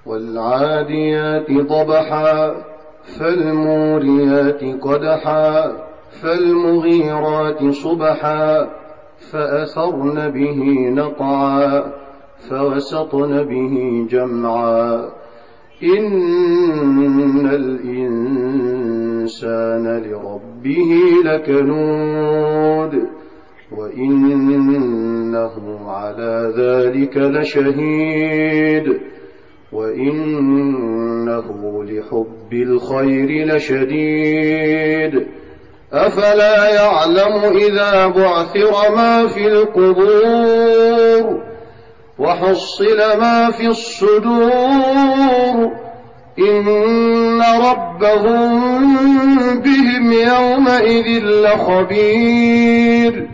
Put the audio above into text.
والعاديات ضبحا فالموريات قدحا فالمغيرات صبحا فأثرن به نقعا فوسطن به جمعا إن الإنسان لربه لكنود وإنه على ذلك لشهيد وإنه لحب الخير لشديد أفلا يعلم إذا بعثر ما في القبور وحصل ما في الصدور إن ربهم بهم يومئذ لخبير